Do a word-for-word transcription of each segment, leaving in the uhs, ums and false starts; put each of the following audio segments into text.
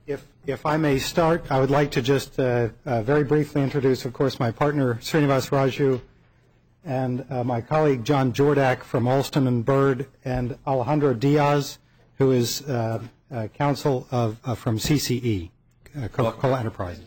If, if I may start, I would like to just uh, uh, very briefly introduce, of course, my partner, Srinivas Raju, and uh, my colleague, John Jordak from Alston and Bird, and Alejandro Diaz, who is uh, uh, counsel of, uh, from C C E, uh, Coca-Cola Enterprises.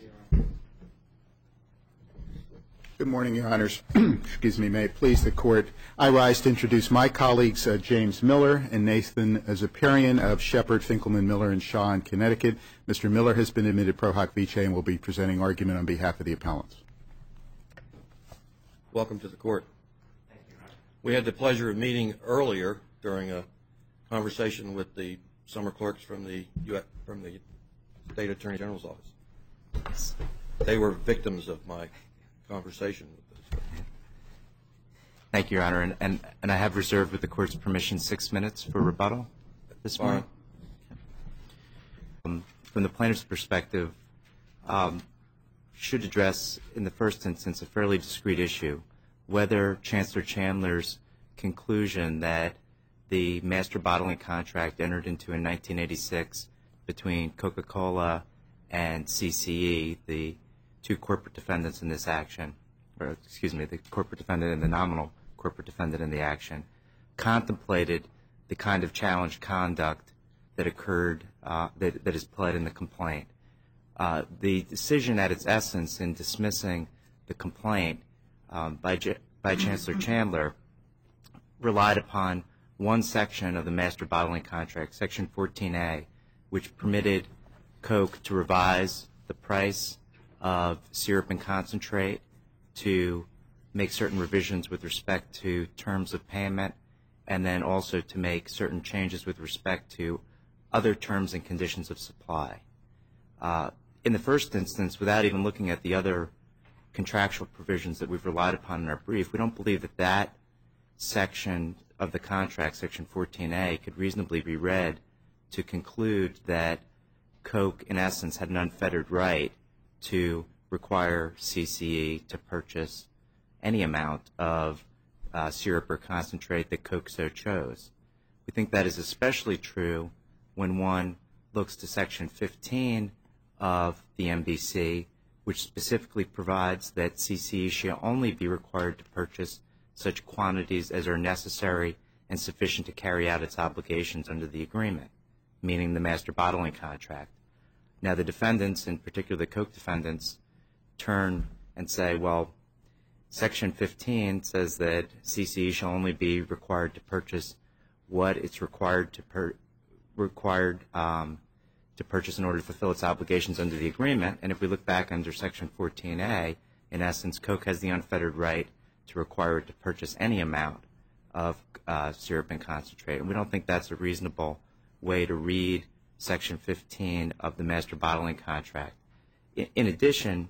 Good morning, Your Honors. Excuse me. May it please the Court, I rise to introduce my colleagues, uh, James Miller and Nathan Zaparian of Shepard, Finkelman, Miller, and Shaw in Connecticut. Mister Miller has been admitted pro hoc vice and will be presenting argument on behalf of the appellants. Welcome to the Court. We had the pleasure of meeting earlier during a conversation with the summer clerks from the U S, from the State Attorney General's office. They were victims of my conversation with this. Thank you, Your Honor. And, and, and I have reserved, with the Court's permission, six minutes for rebuttal this morning. Um, from the plaintiff's perspective, um, should address, in the first instance, a fairly discrete issue, whether Chancellor Chandler's conclusion that the master bottling contract entered into in nineteen eighty-six between Coca-Cola and C C E, the two corporate defendants in this action, or excuse me, the corporate defendant and the nominal corporate defendant in the action, contemplated the kind of challenged conduct that occurred, uh, that, that is pled in the complaint. Uh, the decision at its essence in dismissing the complaint um, by, J by Chancellor Chandler relied upon one section of the master bottling contract, Section fourteen A, which permitted Coke to revise the price of syrup and concentrate, to make certain revisions with respect to terms of payment, and then also to make certain changes with respect to other terms and conditions of supply. Uh, in the first instance, without even looking at the other contractual provisions that we've relied upon in our brief, we don't believe that that section of the contract, Section fourteen A, could reasonably be read to conclude that Coke, in essence, had an unfettered right to require C C E to purchase any amount of uh, syrup or concentrate that Coke so chose. We think that is especially true when one looks to Section fifteen of the M B C, which specifically provides that C C E shall only be required to purchase such quantities as are necessary and sufficient to carry out its obligations under the agreement, meaning the master bottling contract. Now, the defendants, in particular the Coke defendants, turn and say, well, Section fifteen says that C C E shall only be required to purchase what it's required to per required um, to purchase in order to fulfill its obligations under the agreement. And if we look back under Section fourteen A, in essence, Coke has the unfettered right to require it to purchase any amount of uh, syrup and concentrate. And we don't think that's a reasonable way to read Section fifteen of the master bottling contract. In, in addition,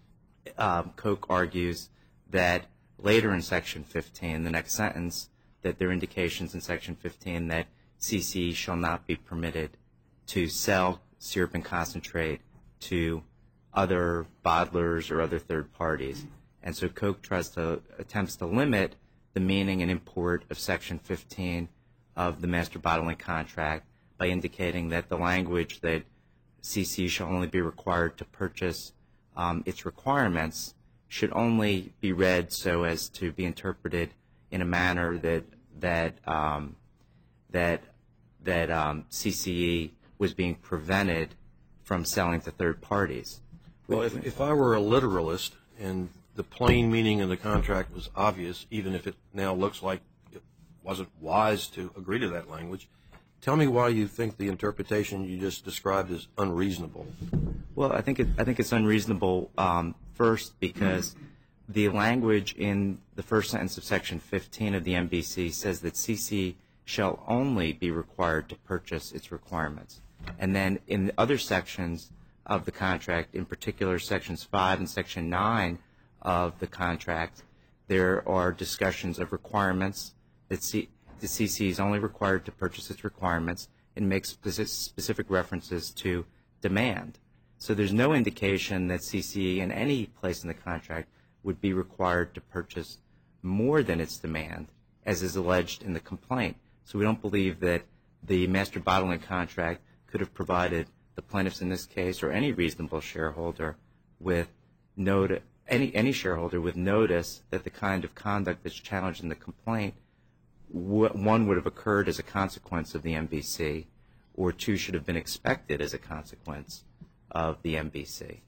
um, Coke argues that later in Section fifteen, the next sentence, that there are indications in Section fifteen that C C E shall not be permitted to sell syrup and concentrate to other bottlers or other third parties. And so Coke tries to, attempts to limit the meaning and import of Section fifteen of the master bottling contract by indicating that the language that C C E shall only be required to purchase um, its requirements should only be read so as to be interpreted in a manner that that um, that that um, C C E was being prevented from selling to third parties. Well, if, if I were a literalist and the plain meaning of the contract was obvious, even if it now looks like it wasn't wise to agree to that language, tell me why you think the interpretation you just described is unreasonable. Well, I think it, I think it's unreasonable um, first because the language in the first sentence of Section fifteen of the M B C says that C C E shall only be required to purchase its requirements. And then in the other sections of the contract, in particular Sections five and Section nine of the contract, there are discussions of requirements that C the C C E is only required to purchase its requirements and makes specific references to demand. So there's no indication that C C E in any place in the contract would be required to purchase more than its demand, as is alleged in the complaint. So we don't believe that the master bottling contract could have provided the plaintiffs in this case, or any reasonable shareholder with notice, any any shareholder with notice that the kind of conduct that's challenged in the complaint, w- one would have occurred as a consequence of the M B C, or two should have been expected as a consequence of the M B C.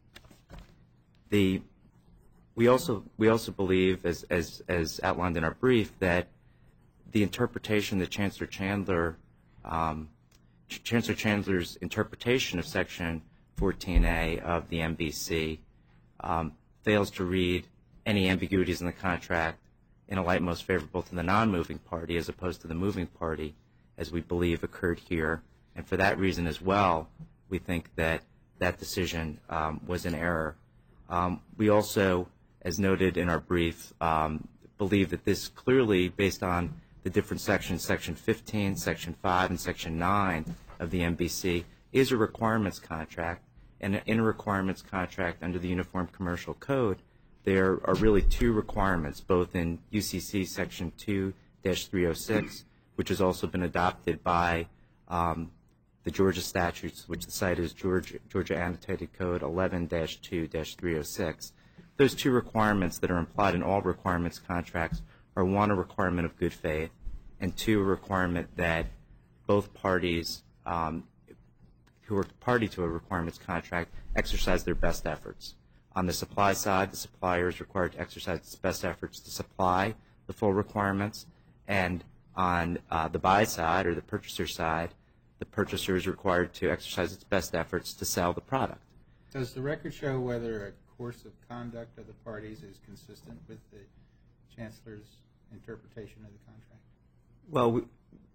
The we also we also believe, as as as outlined in our brief, that the interpretation that Chancellor Chandler um, Ch- Chancellor Chandler's interpretation of Section fourteen A of the M B C um, fails to read any ambiguities in the contract in a light most favorable to the non-moving party as opposed to the moving party, as we believe occurred here. And for that reason as well, we think that that decision um, was an error. Um, we also, as noted in our brief, um, believe that this clearly, based on the different sections, Section fifteen, Section five, and Section nine of the M B C, is a requirements contract. And in a requirements contract under the Uniform Commercial Code, there are really two requirements, both in U C C Section two dash three oh six, which has also been adopted by um, the Georgia statutes, which the site is Georgia, Georgia Annotated Code eleven dash two dash three oh six. Those two requirements that are implied in all requirements contracts are, one, a requirement of good faith, and two, a requirement that both parties um, who are party to a requirements contract exercise their best efforts. On the supply side, the supplier is required to exercise its best efforts to supply the full requirements, and on uh, the buy side or the purchaser side, the purchaser is required to exercise its best efforts to sell the product. Does the record show whether a course of conduct of the parties is consistent with the Chancellor's interpretation of the contract? Well, we,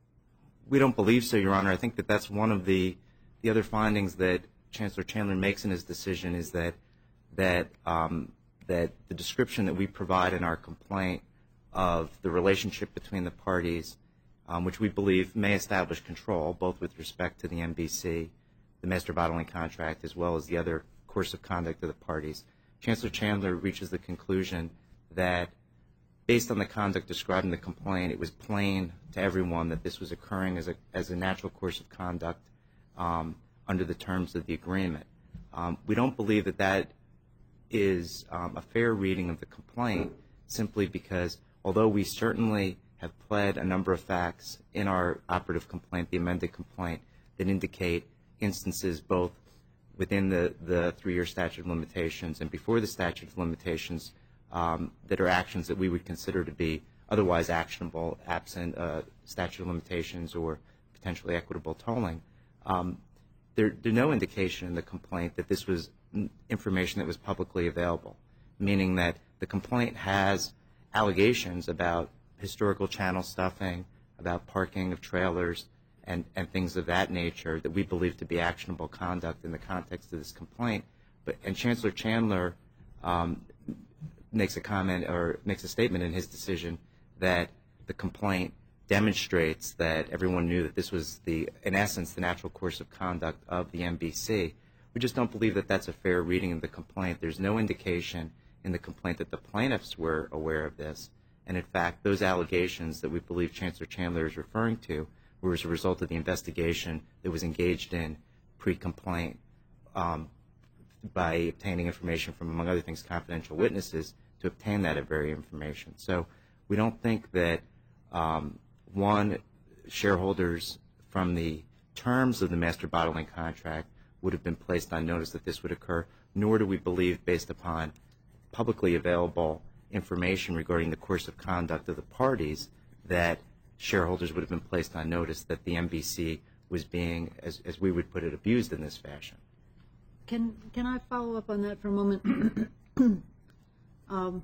we don't believe so, Your Honor. I think that that's one of the, the other findings that Chancellor Chandler makes in his decision is that that um, that the description that we provide in our complaint of the relationship between the parties, um, which we believe may establish control, both with respect to the M B C, the master bottling contract, as well as the other course of conduct of the parties, Chancellor Chandler reaches the conclusion that based on the conduct described in the complaint, it was plain to everyone that this was occurring as a, as a natural course of conduct um, under the terms of the agreement. Um, we don't believe that that is um, a fair reading of the complaint, simply because although we certainly have pled a number of facts in our operative complaint, the amended complaint, that indicate instances both within the, the three-year statute of limitations and before the statute of limitations um, that are actions that we would consider to be otherwise actionable, absent uh, statute of limitations or potentially equitable tolling. Um, there, there's no indication in the complaint that this was information that was publicly available, meaning that the complaint has allegations about historical channel stuffing, about parking of trailers, and, and things of that nature that we believe to be actionable conduct in the context of this complaint. But and Chancellor Chandler um, makes a comment or makes a statement in his decision that the complaint demonstrates that everyone knew that this was the, in essence, the natural course of conduct of the M B C. We just don't believe that that's a fair reading of the complaint. There's no indication in the complaint that the plaintiffs were aware of this. And in fact, those allegations that we believe Chancellor Chandler is referring to were as a result of the investigation that was engaged in pre-complaint um, by obtaining information from, among other things, confidential witnesses to obtain that very information. So we don't think that, um, one, shareholders from the terms of the master bottling contract would have been placed on notice that this would occur, nor do we believe, based upon publicly available information regarding the course of conduct of the parties, that shareholders would have been placed on notice that the M B C was being, as, as we would put it, abused in this fashion. Can can I follow up on that for a moment? um,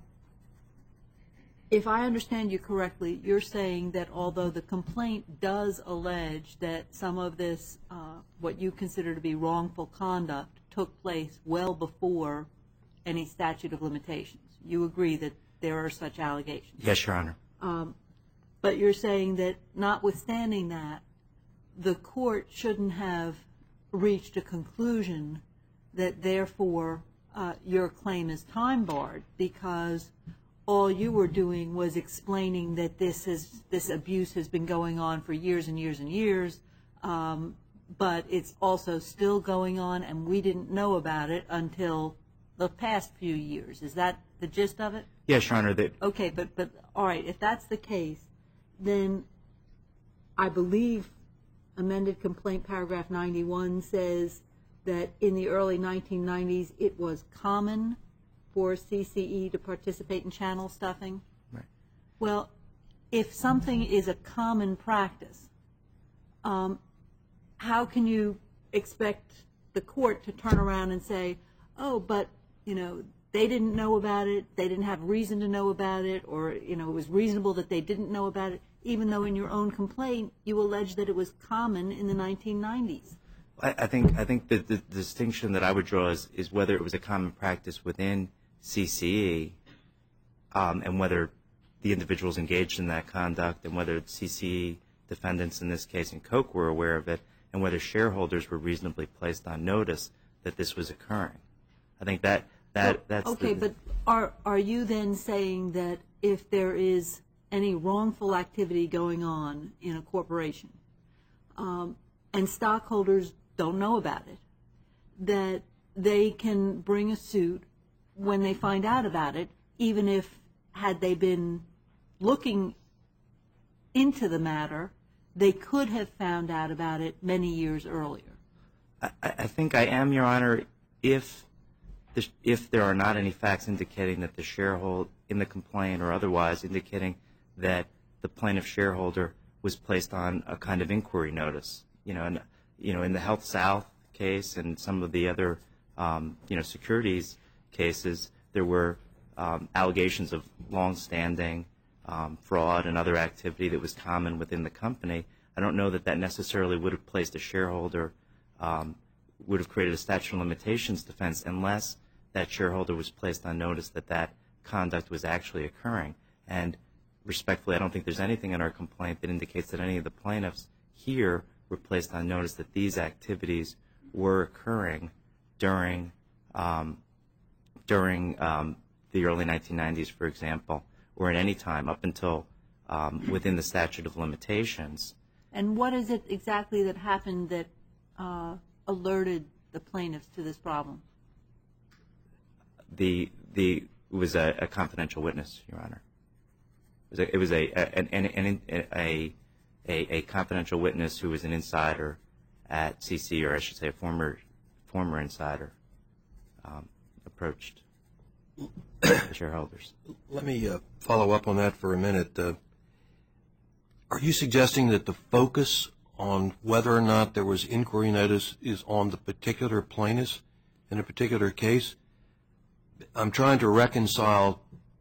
if I understand you correctly, you're saying that although the complaint does allege that some of this, uh, what you consider to be wrongful conduct, took place well before any statute of limitations, you agree that there are such allegations? Yes, Your Honor. Um, but you're saying that notwithstanding that, the court shouldn't have reached a conclusion that therefore uh, your claim is time barred because all you were doing was explaining that this is this abuse has been going on for years and years and years, um, but it's also still going on, and we didn't know about it until the past few years. Is that the gist of it? Yes, Your Honor. That Okay, but, but, all right, if that's the case, then I believe amended complaint paragraph ninety-one says that in the early nineteen nineties, it was common for C C E to participate in channel stuffing. Right. Well, if something is a common practice, um, how can you expect the court to turn around and say, oh, but, you know, they didn't know about it, they didn't have reason to know about it, or, you know, it was reasonable that they didn't know about it, even though in your own complaint you allege that it was common in the nineteen nineties? I, I think I think that the, the distinction that I would draw is, is whether it was a common practice within C C E um, and whether the individuals engaged in that conduct and whether C C E defendants in this case and Coke were aware of it and whether shareholders were reasonably placed on notice that this was occurring. I think that, that Well, that's okay, the, but are are you then saying that if there is any wrongful activity going on in a corporation um, and stockholders don't know about it, that they can bring a suit when they find out about it, even if, had they been looking into the matter, they could have found out about it many years earlier? I, I think I am, Your Honor, if the, if there are not any facts indicating that the shareholder in the complaint or otherwise indicating that the plaintiff shareholder was placed on a kind of inquiry notice. You know, and, you know, in the Health South case and some of the other, um, you know, securities cases, there were um, allegations of longstanding um, fraud and other activity that was common within the company. I don't know that that necessarily would have placed a shareholder, um, would have created a statute of limitations defense unless that shareholder was placed on notice that that conduct was actually occurring. And respectfully, I don't think there's anything in our complaint that indicates that any of the plaintiffs here were placed on notice that these activities were occurring during um, during um, the early nineteen nineties, for example, or at any time up until um, within the statute of limitations. And what is it exactly that happened that uh, alerted the plaintiffs to this problem? The the it was a, a confidential witness, Your Honor. It was a, it was a, a, an, an, a, a, a confidential witness who was an insider at C C E, or I should say a former former insider, um, approached the shareholders. Let me uh, follow up on that for a minute. Uh, are you suggesting that the focus on whether or not there was inquiry notice is on the particular plaintiffs in a particular case? I'm trying to reconcile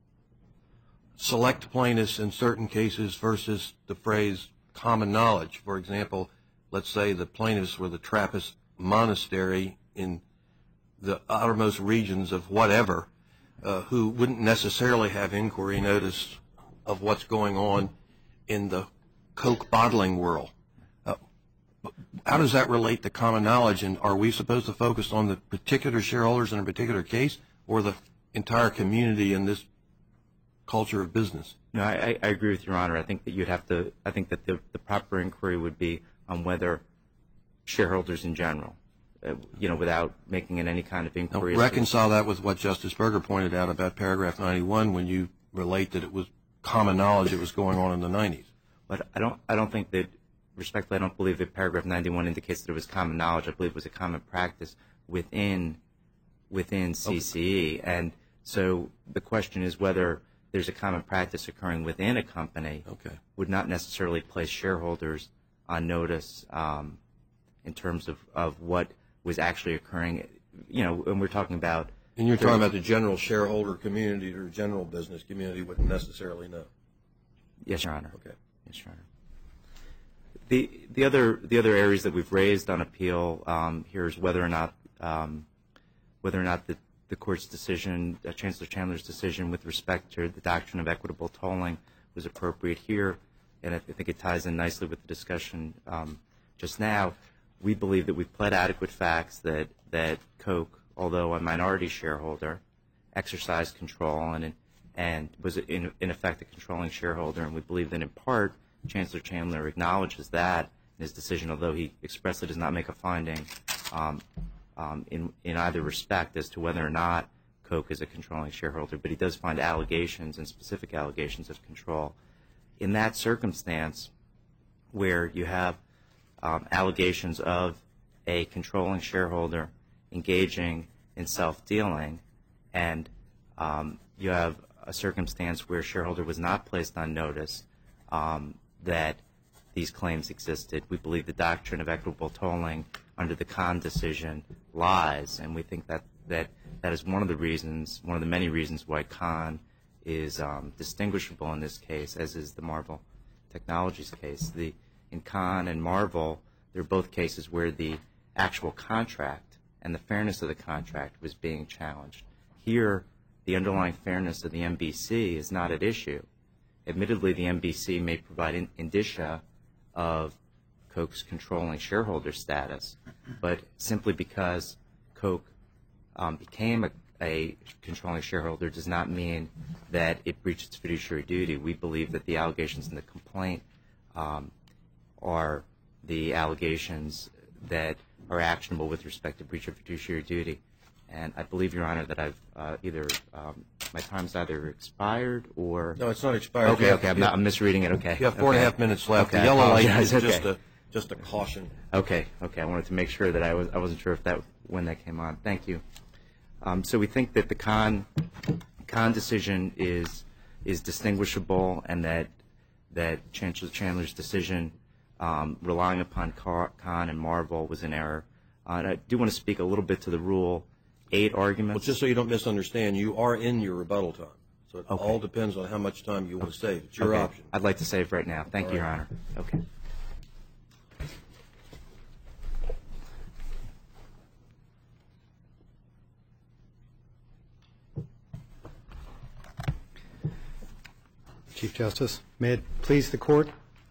select plaintiffs in certain cases versus the phrase common knowledge. For example, let's say the plaintiffs were the Trappist monastery in the outermost regions of whatever, uh, who wouldn't necessarily have inquiry notice of what's going on in the Coke bottling world. Uh, how does that relate to common knowledge, and are we supposed to focus on the particular shareholders in a particular case or the entire community in this culture of business? No, I, I agree with Your Honor. I think that you'd have to, I think that the, the proper inquiry would be on whether shareholders in general, uh, you know, without making it any kind of inquiry. Now, reconcile that with what Justice Berger pointed out about paragraph ninety-one when you relate that it was common knowledge that was going on in the nineties. But I don't, I don't think that, respectfully, I don't believe that paragraph ninety-one indicates that it was common knowledge. I believe it was a common practice within, within C C E. Okay. And so the question is whether there's a common practice occurring within a company. Okay. Would not necessarily place shareholders on notice um, in terms of, of what was actually occurring. You know, when we're talking about. And you're talking about the general shareholder community or general business community wouldn't necessarily know. Yes, Your Honor. Okay. Yes, Your Honor. The the other the other areas that we've raised on appeal um, here is whether or not um, whether or not the the court's decision, uh, Chancellor Chandler's decision with respect to the doctrine of equitable tolling was appropriate here, and I think it ties in nicely with the discussion um, just now. We believe that we've pled adequate facts that, that Coke, although a minority shareholder, exercised control and and was in, in effect a controlling shareholder, and we believe that in part Chancellor Chandler acknowledges that in his decision, although he expressly does not make a finding um, um, in, in either respect as to whether or not Coke is a controlling shareholder, but he does find allegations and specific allegations of control. In that circumstance, where you have um, allegations of a controlling shareholder engaging in self-dealing, and um, you have a circumstance where a shareholder was not placed on notice um, that these claims existed, we believe the doctrine of equitable tolling under the Kahn decision lies, and we think that that, that is one of the reasons, one of the many reasons why Kahn is um, distinguishable in this case, as is the Marvel Technologies case. The, in Kahn and Marvel, they're both cases where the actual contract and the fairness of the contract was being challenged. Here, the underlying fairness of the M B C is not at issue. Admittedly, the M B C may provide in, indicia of Coke's controlling shareholder status, but simply because Coke um, became a, a controlling shareholder does not mean that it breached its fiduciary duty. We believe that the allegations in the complaint um, are the allegations that are actionable with respect to breach of fiduciary duty. And I believe, Your Honor, that I've uh, either um, my time's either expired or No, it's not expired. okay. You have- Okay, I'm not. I'm misreading it. Okay. You have four and a okay. half minutes left. Okay, The I yellow light apologize. is Okay. just a just a caution. Okay. Okay. I wanted to make sure that I was. I wasn't sure if that when that came on. Thank you. Um, so we think that the Kahn Kahn decision is is distinguishable, and that that Chancellor Chandler's decision, um, relying upon Kahn and Marvel, was an error. Uh, and I do want to speak a little bit to the Rule eight arguments. Well, just so you don't misunderstand, you are in your rebuttal time. So it Okay. all depends on how much time you want to save. It's your Okay. option. I'd like to save right now. Thank you, Your Honor. Okay. Chief Justice, may it please the Court,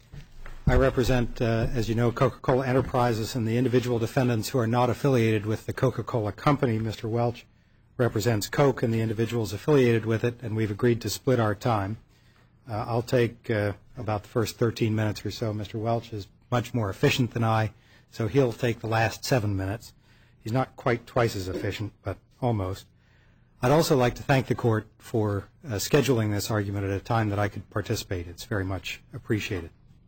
I represent, uh, as you know, Coca-Cola Enterprises and the individual defendants who are not affiliated with the Coca-Cola Company. Mister Welch represents Coke and the individuals affiliated with it, and we've agreed to split our time. Uh, I'll take uh, about the first thirteen minutes or so. Mister Welch is much more efficient than I, so he'll take the last seven minutes. He's not quite twice as efficient, but almost. I'd also like to thank the Court for uh, scheduling this argument at a time that I could participate. It's very much appreciated.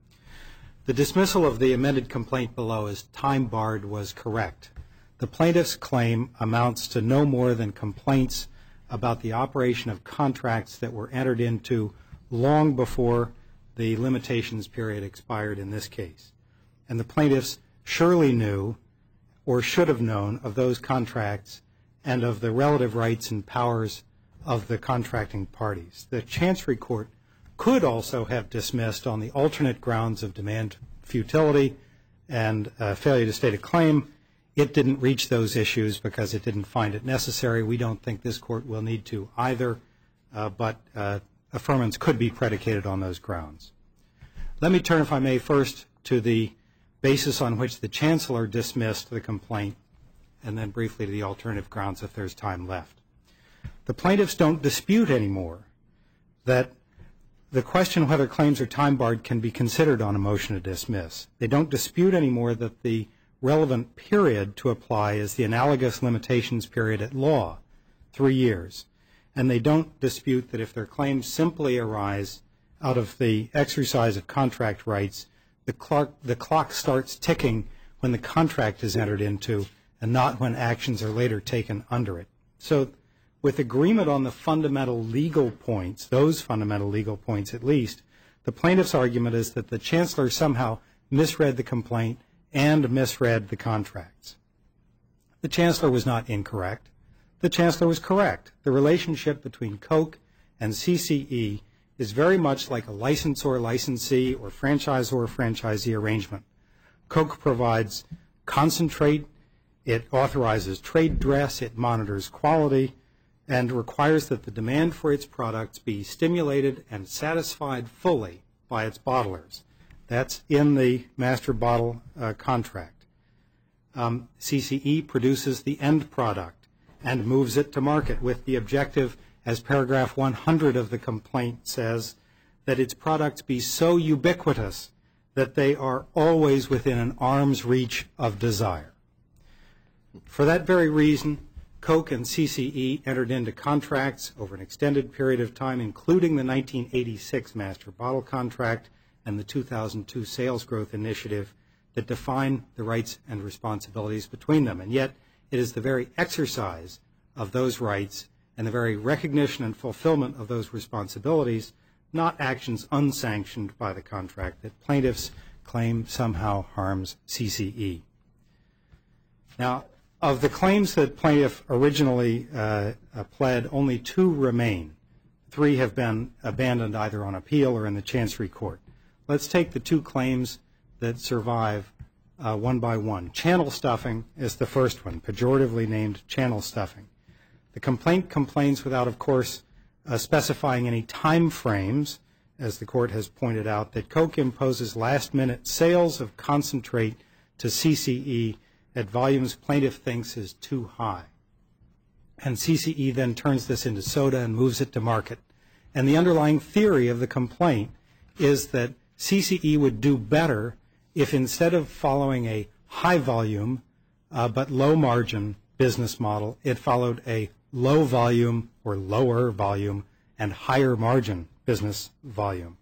The dismissal of the amended complaint below as time-barred was correct. The plaintiff's claim amounts to no more than complaints about the operation of contracts that were entered into long before the limitations period expired in this case. And the plaintiffs surely knew or should have known of those contracts and of the relative rights and powers of the contracting parties. The Chancery Court could also have dismissed on the alternate grounds of demand futility and uh, failure to state a claim. It didn't reach those issues because it didn't find it necessary. We don't think this Court will need to either, uh, but uh, affirmance could be predicated on those grounds. Let me turn, if I may, first to the basis on which the Chancellor dismissed the complaint, and then briefly to the alternative grounds if there's time left. The plaintiffs don't dispute anymore that the question whether claims are time-barred can be considered on a motion to dismiss. They don't dispute anymore that the relevant period to apply is the analogous limitations period at law, three years. And they don't dispute that if their claims simply arise out of the exercise of contract rights, the clock, the clock starts ticking when the contract is entered into and not when actions are later taken under it. So with agreement on the fundamental legal points, those fundamental legal points at least, the plaintiff's argument is that the Chancellor somehow misread the complaint and misread the contracts. The Chancellor was not incorrect. The Chancellor was correct. The relationship between Coke and C C E is very much like a licensor-licensee or franchisor-franchisee arrangement. Coke provides concentrate, it authorizes trade dress, it monitors quality, and requires that the demand for its products be stimulated and satisfied fully by its bottlers. That's in the master bottle uh, contract. Um, C C E produces the end product and moves it to market with the objective, as paragraph one hundred of the complaint says, that its products be so ubiquitous that they are always within an arm's reach of desire. For that very reason, Coke and C C E entered into contracts over an extended period of time, including the nineteen eighty-six Master Bottle Contract and the two thousand two Sales Growth Initiative, that define the rights and responsibilities between them. And yet, it is the very exercise of those rights and the very recognition and fulfillment of those responsibilities, not actions unsanctioned by the contract, that plaintiffs claim somehow harms C C E. Now, of the claims that plaintiff originally uh, uh, pled, only two remain. Three have been abandoned either on appeal or in the Chancery Court. Let's take the two claims that survive uh, one by one. Channel stuffing is the first one, pejoratively named channel stuffing. The complaint complains without, of course, uh, specifying any time frames, as the court has pointed out, that Coke imposes last-minute sales of concentrate to C C E at volumes plaintiff thinks is too high. And C C E then turns this into soda and moves it to market. And the underlying theory of the complaint is that C C E would do better if instead of following a high volume uh, but low margin business model, it followed a low volume or lower volume and higher margin business volume.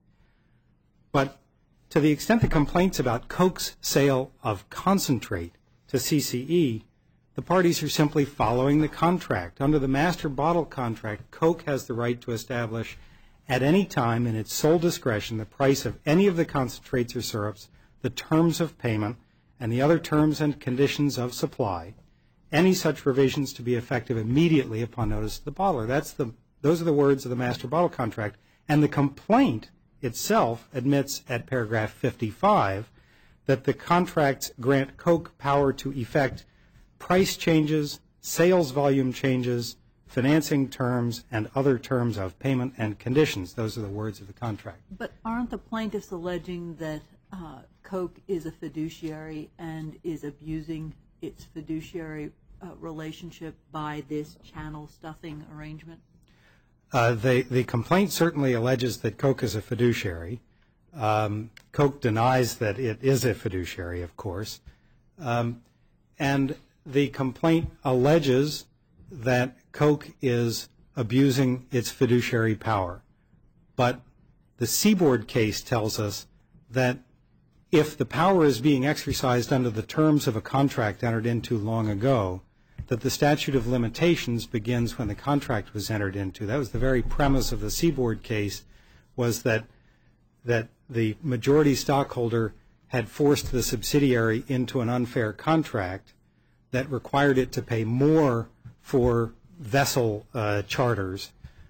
But to the extent the complaints about Coke's sale of concentrate to C C E, the parties are simply following the contract. Under the Master Bottle Contract, Coke has the right to establish at any time in its sole discretion the price of any of the concentrates or syrups, the terms of payment, and the other terms and conditions of supply, any such revisions to be effective immediately upon notice to the bottler. That's the, those are the words of the Master Bottle Contract. And the complaint itself admits at paragraph fifty-five that the contracts grant Coke power to effect price changes, sales volume changes, financing terms, and other terms of payment and conditions. Those are the words of the contract. But aren't the plaintiffs alleging that uh, Coke is a fiduciary and is abusing its fiduciary uh, relationship by this channel stuffing arrangement? Uh, they, the complaint certainly alleges that Coke is a fiduciary. Um, Coke denies that it is a fiduciary, of course. Um, and the complaint alleges that Coke is abusing its fiduciary power. But the Seaboard case tells us that if the power is being exercised under the terms of a contract entered into long ago, that the statute of limitations begins when the contract was entered into. That was the very premise of the Seaboard case, was that that the majority stockholder had forced the subsidiary into an unfair contract that required it to pay more for vessel uh, charters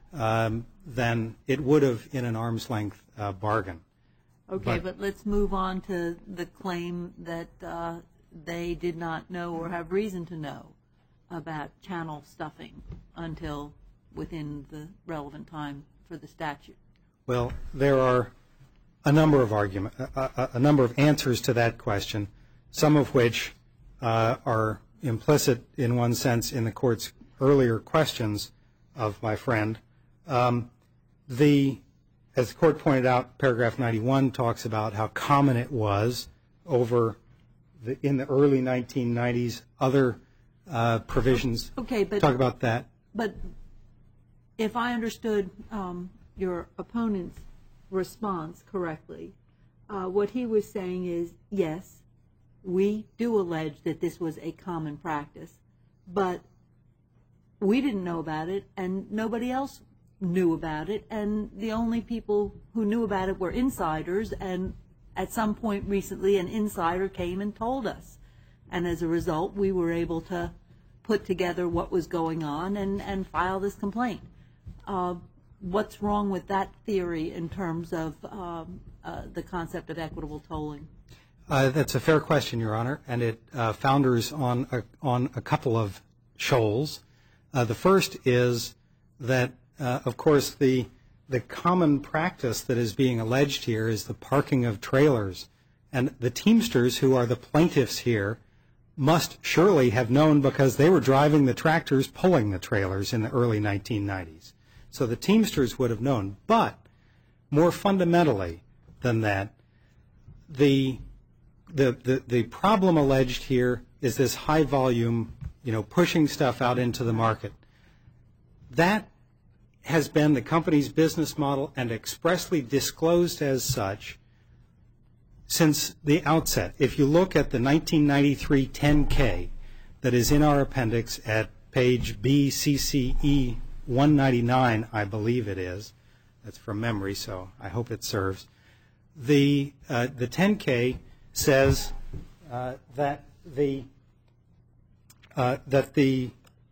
um, than it would have in an arm's length uh, bargain. Okay, But- but let's move on to the claim that uh, they did not know or have reason to know about channel stuffing until within the relevant time for the statute. Well, there are a number of argument, a, a, a number of answers to that question, some of which uh, are implicit in one sense in the court's earlier questions of my friend. Um, the, as the court pointed out, paragraph ninety-one talks about how common it was over the, in the early nineteen nineties. Other uh, provisions Okay, but talk about that. But if I understood um, your opponent's response correctly, uh, what he was saying is, yes, we do allege that this was a common practice, but we didn't know about it, and nobody else knew about it, and the only people who knew about it were insiders, and at some point recently an insider came and told us. And as a result, we were able to put together what was going on and, and file this complaint. Uh, what's wrong with that theory in terms of um, uh, the concept of equitable tolling? Uh, that's a fair question, Your Honor, and it uh, founders on a, on a couple of shoals. Uh, the first is that, uh, of course, the the common practice that is being alleged here is the parking of trailers, and the Teamsters, who are the plaintiffs here, must surely have known because they were driving the tractors pulling the trailers in the early nineteen nineties. So the Teamsters would have known. But more fundamentally than that, the, the, the, the problem alleged here is this high volume, you know, pushing stuff out into the market. That has been the company's business model and expressly disclosed as such since the outset. If you look at the nineteen ninety-three ten K that is in our appendix at page B C C E one ninety-nine, I believe it is. That's from memory, so I hope it serves. The, uh, the ten K says uh, that the uh, that the,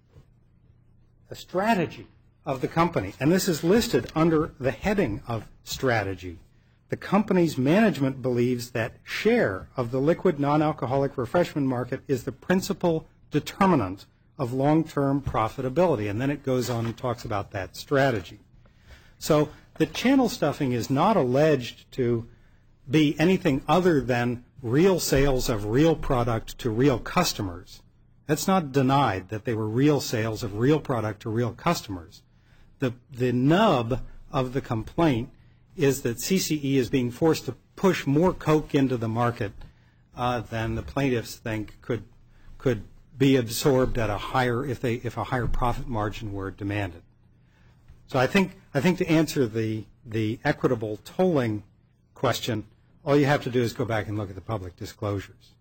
the strategy of the company, and this is listed under the heading of strategy. The company's management believes that share of the liquid non-alcoholic refreshment market is the principal determinant of long-term profitability. And then it goes on and talks about that strategy. So the channel stuffing is not alleged to be anything other than real sales of real product to real customers. That's not denied that they were real sales of real product to real customers. The, the nub of the complaint is that C C E is being forced to push more Coke into the market uh, than the plaintiffs think could could be absorbed at a higher if they if a higher profit margin were demanded. So I think I think to answer the the equitable tolling question, all you have to do is go back and look at the public disclosures.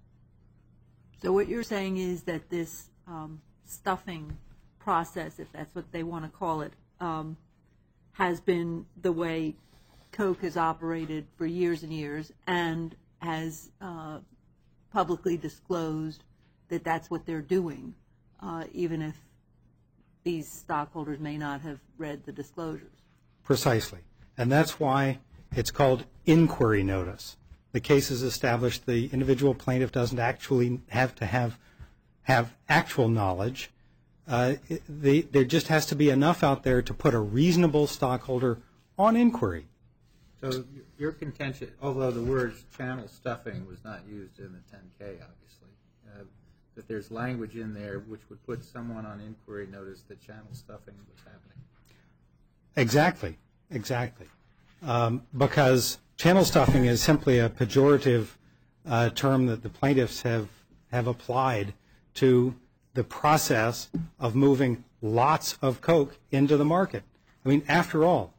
So what you're saying is that this um, stuffing process, if that's what they want to call it, um, has been the way Coke has operated for years and years, and has uh, publicly disclosed that that's what they're doing, uh, even if these stockholders may not have read the disclosures. Precisely. And that's why it's called inquiry notice. The case has established the individual plaintiff doesn't actually have to have have actual knowledge. Uh, the, there just has to be enough out there to put a reasonable stockholder on inquiry. So your contention, although the word channel stuffing was not used in the ten K, obviously, uh, that there's language in there which would put someone on inquiry notice that channel stuffing was happening. Exactly, exactly. Um, because channel stuffing is simply a pejorative uh, term that the plaintiffs have, have applied to the process of moving lots of Coke into the market. I mean, after all,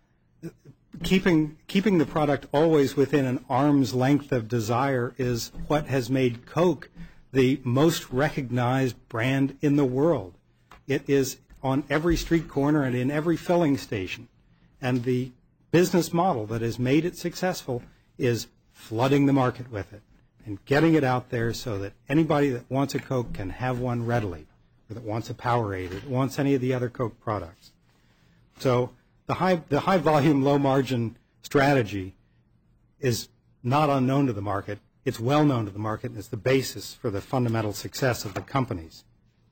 keeping keeping the product always within an arm's length of desire is what has made Coke the most recognized brand in the world. It is on every street corner and in every filling station. And the business model that has made it successful is flooding the market with it and getting it out there so that anybody that wants a Coke can have one readily, or that wants a Powerade, or that wants any of the other Coke products. So the high, the high volume, low margin strategy is not unknown to the market. It's well known to the market, and it's the basis for the fundamental success of the companies.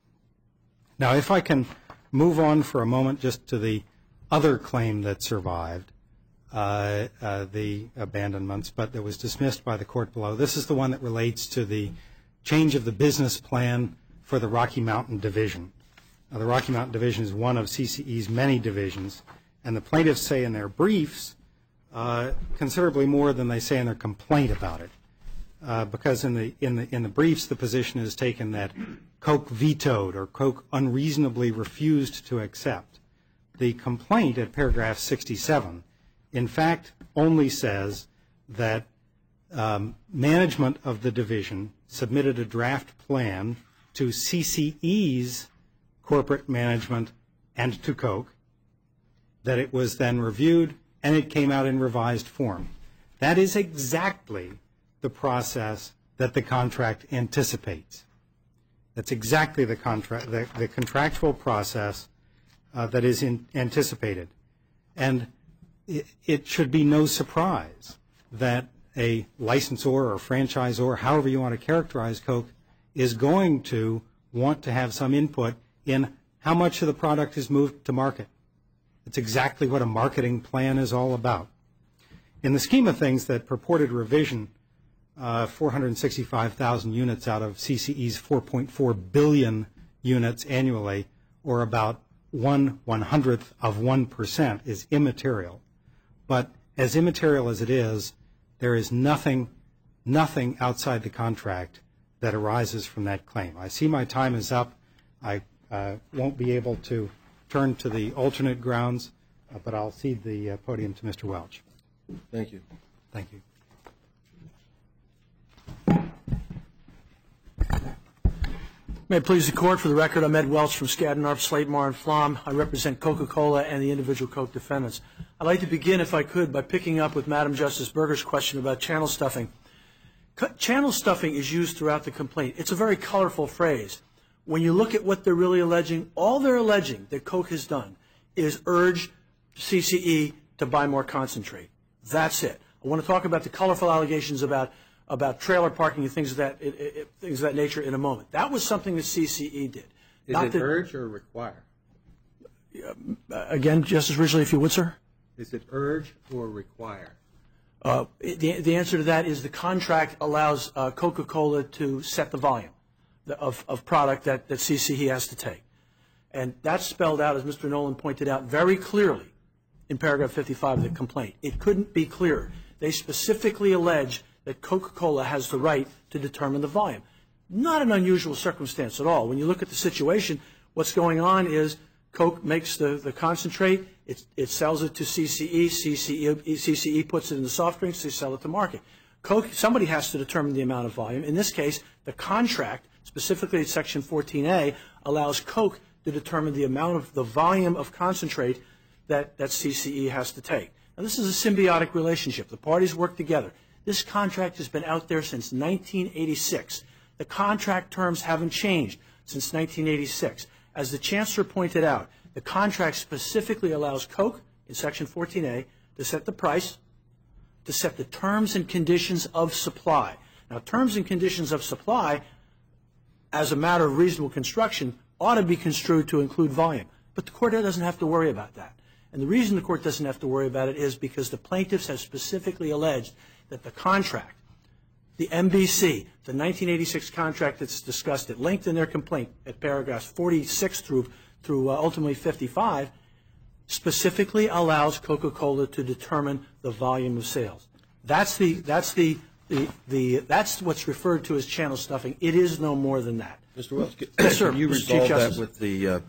Now, if I can move on for a moment just to the other claim that survived, uh, uh, the abandonments, but that was dismissed by the court below. This is the one that relates to the change of the business plan for the Rocky Mountain Division. Now, the Rocky Mountain Division is one of C C E's many divisions, and the plaintiffs say in their briefs uh, considerably more than they say in their complaint about it. Uh, because in the in the in the briefs, the position is taken that Coke vetoed or Coke unreasonably refused to accept. The complaint at paragraph sixty-seven, in fact, only says that um, management of the division submitted a draft plan to C C E's corporate management and to Coke, that it was then reviewed and it came out in revised form. That is exactly the process that the contract anticipates. That's exactly the contract, the, the contractual process uh, that is in, anticipated. And it, it should be no surprise that a licensor or franchisor, however you want to characterize Coke, is going to want to have some input in how much of the product is moved to market. It's exactly what a marketing plan is all about. In the scheme of things, that purported revision, uh, four hundred sixty-five thousand units out of C C E's four point four billion units annually, or about one one hundredth of one percent, is immaterial. But as immaterial as it is, there is nothing nothing outside the contract that arises from that claim. I see my time is up. I uh, won't be able to turn to the alternate grounds, uh, but I'll cede the uh, podium to Mister Welch. Thank you. Thank you. May it please the Court, for the record, I'm Ed Welch from Skadden Arps, Slate, Meagher and Flom. I represent Coca-Cola and the individual Coke defendants. I'd like to begin, if I could, by picking up with Madam Justice Berger's question about channel stuffing. Channel stuffing is used throughout the complaint. It's a very colorful phrase. When you look at what they're really alleging, all they're alleging that Coke has done is urge C C E to buy more concentrate. That's it. I want to talk about the colorful allegations about about trailer parking and things of that it, it, things of that nature in a moment. That was something that C C E did. Is Not it that, urge or require? uh, again, Justice Ridgely, if you would, sir? Is it urge or require? Uh, the, the answer to that is the contract allows uh, Coca-Cola to set the volume of, of product that, that C C E has to take. And that's spelled out, as Mister Nolan pointed out, very clearly in paragraph fifty-five of the complaint. It couldn't be clearer. They specifically allege that Coca-Cola has the right to determine the volume. Not an unusual circumstance at all. When you look at the situation, what's going on is Coke makes the, the concentrate, it, it sells it to C C E, C C E, C C E puts it in the soft drinks, they sell it to market. Coke, somebody has to determine the amount of volume. In this case, the contract, specifically section fourteen A, allows Coke to determine the amount of the volume of concentrate that, that C C E has to take. Now, this is a symbiotic relationship. The parties work together. This contract has been out there since nineteen eighty-six. The contract terms haven't changed since nineteen eighty-six. As the Chancellor pointed out, the contract specifically allows Coke, in section fourteen A, to set the price, to set the terms and conditions of supply. Now, terms and conditions of supply, as a matter of reasonable construction, ought to be construed to include volume. But the Court doesn't have to worry about that. And the reason the Court doesn't have to worry about it is because the plaintiffs have specifically alleged that the contract, the M B C, the nineteen eighty-six contract that's discussed at length in their complaint at paragraphs forty-six through, through uh, ultimately fifty-five, specifically allows Coca-Cola to determine the volume of sales. That's the, that's the, the, the, that's what's referred to as channel stuffing. It is no more than that. Mister Welch, can, Yes, sir. can you Mister Chief resolve that Justice. with the uh,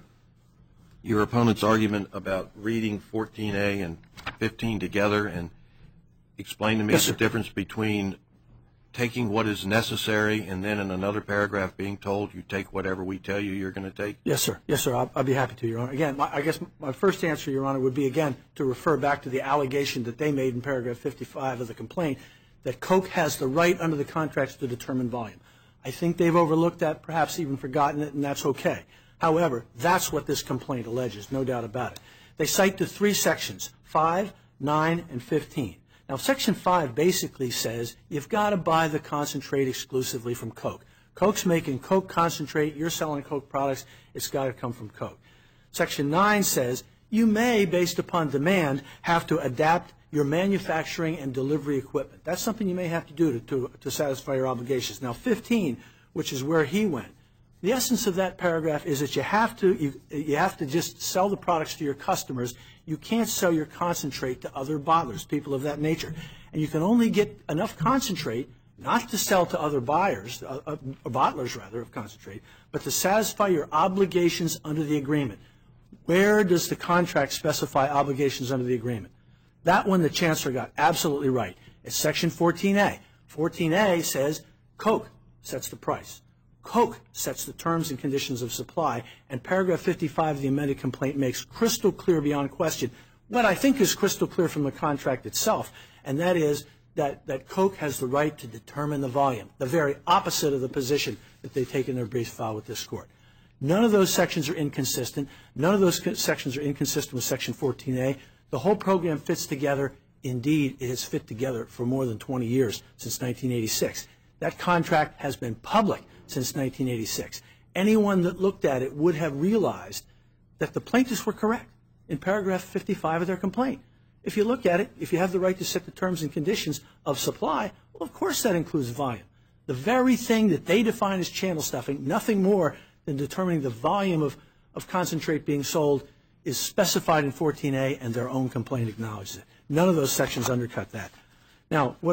your opponent's argument about reading fourteen A and fifteen together and explain to me Yes, the sir. difference between taking what is necessary and then in another paragraph being told you take whatever we tell you you're going to take? Yes, sir. Yes, sir. I'll, I'll be happy to, Your Honor. Again, my, I guess my first answer, Your Honor, would be, again, to refer back to the allegation that they made in paragraph fifty-five of the complaint that Coke has the right under the contracts to determine volume. I think they've overlooked that, perhaps even forgotten it, and that's okay. However, that's what this complaint alleges, no doubt about it. They cite the three sections, five, nine, and fifteen. Now, Section five basically says you've got to buy the concentrate exclusively from Coke. Coke's making Coke concentrate. You're selling Coke products. It's got to come from Coke. Section nine says you may, based upon demand, have to adapt your manufacturing and delivery equipment. That's something you may have to do to, to, to satisfy your obligations. Now, fifteen, which is where he went, the essence of that paragraph is that you have to you, you have to just sell the products to your customers. You can't sell your concentrate to other bottlers, people of that nature. And you can only get enough concentrate not to sell to other buyers, uh, uh, bottlers rather, of concentrate, but to satisfy your obligations under the agreement. Where does the contract specify obligations under the agreement? That one the Chancellor got absolutely right. It's Section fourteen A. fourteen A says Coke sets the price. Coke sets the terms and conditions of supply, and paragraph fifty-five of the amended complaint makes crystal clear beyond question what I think is crystal clear from the contract itself, and that is that, that Coke has the right to determine the volume, the very opposite of the position that they take in their brief file with this Court. None of those sections are inconsistent. None of those sections are inconsistent with Section fourteen A. The whole program fits together. Indeed, it has fit together for more than twenty years, since nineteen eighty-six. That contract has been public since nineteen eighty-six. Anyone that looked at it would have realized that the plaintiffs were correct in paragraph fifty-five of their complaint. If you look at it, if you have the right to set the terms and conditions of supply, well, of course that includes volume. The very thing that they define as channel stuffing, nothing more than determining the volume of, of concentrate being sold, is specified in fourteen A, and their own complaint acknowledges it. None of those sections undercut that. Now, what a,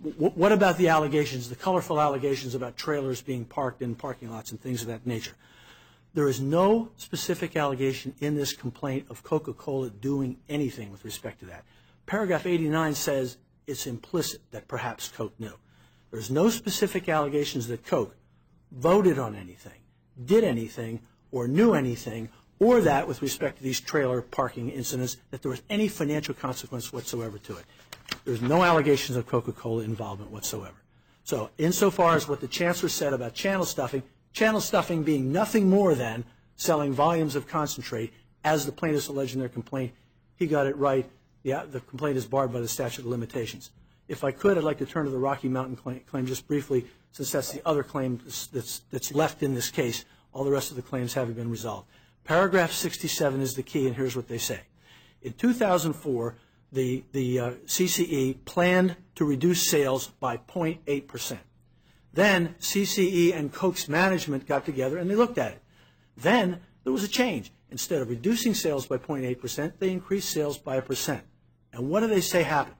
w- what about the allegations, the colorful allegations about trailers being parked in parking lots and things of that nature? There is no specific allegation in this complaint of Coca-Cola doing anything with respect to that. Paragraph eighty-nine says it's implicit that perhaps Coke knew. There's no specific allegations that Coke voted on anything, did anything, or knew anything, or that with respect to these trailer parking incidents, that there was any financial consequence whatsoever to it. There's no allegations of Coca-Cola involvement whatsoever. So insofar as what the Chancellor said about channel stuffing, channel stuffing being nothing more than selling volumes of concentrate, as the plaintiffs allege in their complaint, he got it right. Yeah, the complaint is barred by the statute of limitations. If I could, I'd like to turn to the Rocky Mountain claim, claim just briefly, since that's the other claim that's, that's, that's left in this case. All the rest of the claims haven't been resolved. Paragraph sixty-seven is the key, and here's what they say. In two thousand four, the, the uh, C C E planned to reduce sales by zero point eight percent. Then C C E and Coke's management got together and they looked at it. Then there was a change. Instead of reducing sales by zero point eight percent, they increased sales by a percent. And what do they say happened?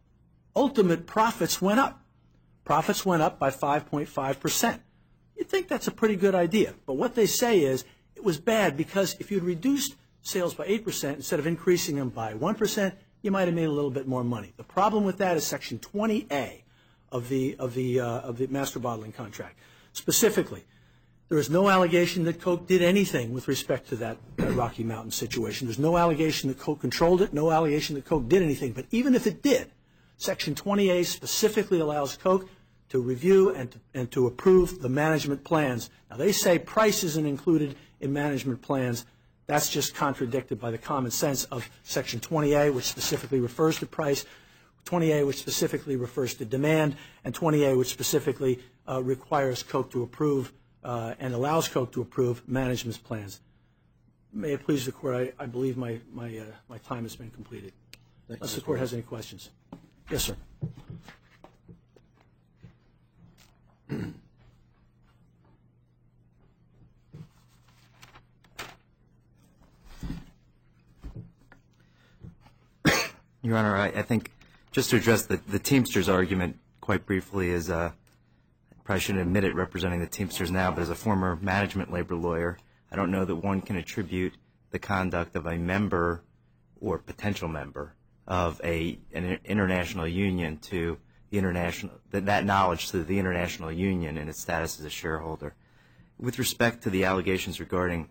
Ultimate profits went up. Profits went up by five point five percent. You'd think that's a pretty good idea. But what they say is it was bad because if you'd reduced sales by eight percent instead of increasing them by one percent, you might have made a little bit more money. The problem with that is Section twenty A of the, of the, uh, of the master bottling contract. Specifically, there is no allegation that Coke did anything with respect to that, that Rocky Mountain situation. There's no allegation that Coke controlled it, no allegation that Coke did anything. But even if it did, Section twenty A specifically allows Coke to review and to, and to approve the management plans. Now, they say price isn't included in management plans. That's just contradicted by the common sense of Section twenty A, which specifically refers to price, twenty A, which specifically refers to demand, and twenty A, which specifically uh, requires Coke to approve uh, and allows Coke to approve management plans. May it please the Court, I, I believe my, my, uh, my time has been completed. Thank Unless you, the Court has any questions. Yes, sir. Your Honor, I, I think just to address the, the Teamsters argument quite briefly is, uh, I probably shouldn't admit it representing the Teamsters now, but as a former management labor lawyer, I don't know that one can attribute the conduct of a member or potential member of a an international union to the international, that, that knowledge to the international union and its status as a shareholder. With respect to the allegations regarding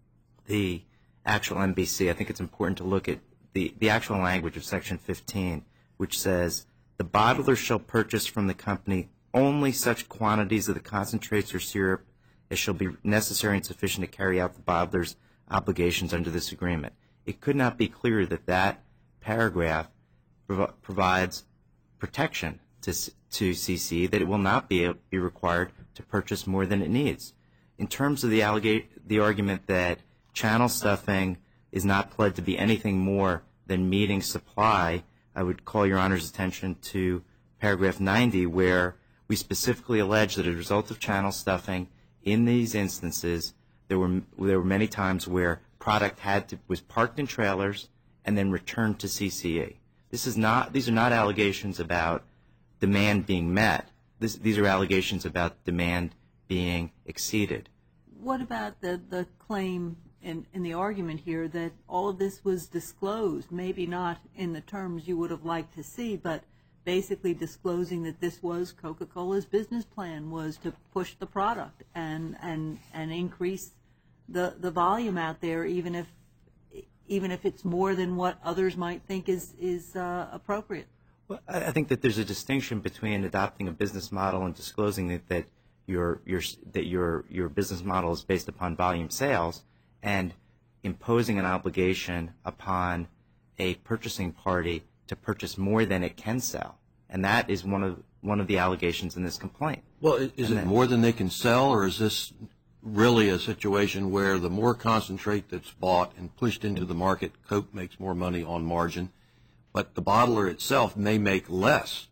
the actual M B C, I think it's important to look at the, the actual language of Section fifteen, which says, the bottler shall purchase from the company only such quantities of the concentrates or syrup as shall be necessary and sufficient to carry out the bottler's obligations under this agreement. It could not be clearer that that paragraph prov- provides protection to, to C C E, that it will not be, be required to purchase more than it needs. In terms of the, allega- the argument that channel stuffing is not pled to be anything more than meeting supply, I would call Your Honor's attention to paragraph ninety, where we specifically allege that as a result of channel stuffing, in these instances, there were there were many times where product had to was parked in trailers and then returned to C C E. This is not; these are not allegations about demand being met. This, these are allegations about demand being exceeded. What about the, the claim in, in the argument here that all of this was disclosed, maybe not in the terms you would have liked to see, but basically disclosing that this was Coca-Cola's business plan was to push the product and, and, and increase the, the volume out there, even if even if it's more than what others might think is, is uh, appropriate? Well, I think that there's a distinction between adopting a business model and disclosing that, that your your that your your business model is based upon volume sales, and imposing an obligation upon a purchasing party to purchase more than it can sell, and that is one of one of the allegations in this complaint. Well, is And it then- more than they can sell, or is this really a situation where the more concentrate that's bought and pushed into the market, Coke makes more money on margin, but the bottler itself may make less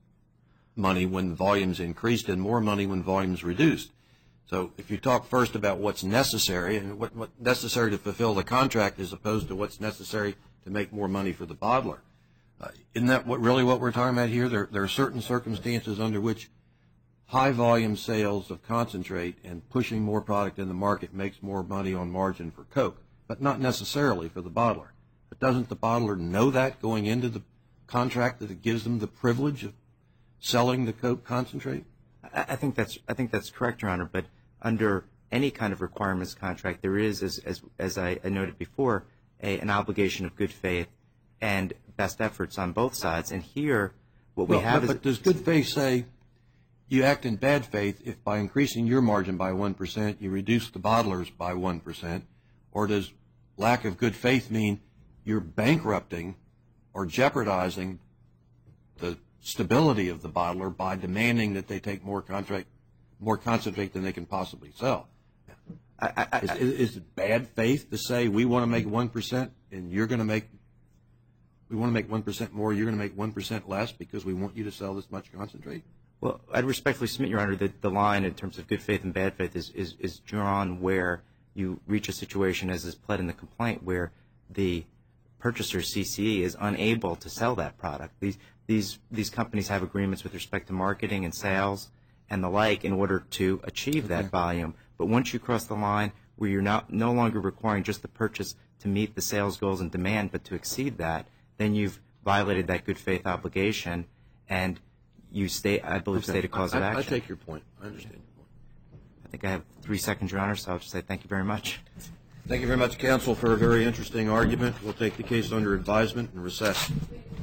money when volume's increased and more money when volume's reduced? So if you talk first about what's necessary and what, what's necessary to fulfill the contract as opposed to what's necessary to make more money for the bottler, Uh, isn't that what, really what we're talking about here? There, there are certain circumstances under which high volume sales of concentrate and pushing more product in the market makes more money on margin for Coke, but not necessarily for the bottler. But doesn't the bottler know that going into the contract, that it gives them the privilege of selling the Coke concentrate? I, I think that's I think that's correct, Your Honor. But under any kind of requirements contract, there is, as as, as I, I noted before, a, an obligation of good faith and best efforts on both sides. And here, what we well, have but, is. But does good faith say you act in bad faith if by increasing your margin by one percent you reduce the bottlers by one percent? Or does lack of good faith mean you're bankrupting or jeopardizing the stability of the bottler by demanding that they take more contract, more concentrate than they can possibly sell? I, I, is, is it bad faith to say we want to make one percent and you're going to make, we want to make one percent more, you're going to make one percent less because we want you to sell this much concentrate? Well, I'd respectfully submit, Your Honor, that the line in terms of good faith and bad faith is, is, is drawn where you reach a situation, as is pled in the complaint, where the purchaser, C C E, is unable to sell that product. These, these, these companies have agreements with respect to marketing and sales and the like in order to achieve that volume. But once you cross the line where you're not, no longer requiring just the purchase to meet the sales goals and demand, but to exceed that, then you've violated that good faith obligation, and you state, I believe, Okay. state a cause I, of I, action. I take your point. I understand your point. I think I have three seconds, Your Honor, so I'll just say thank you very much. Thank you very much, counsel, for a very interesting argument. We'll take the case under advisement and recess.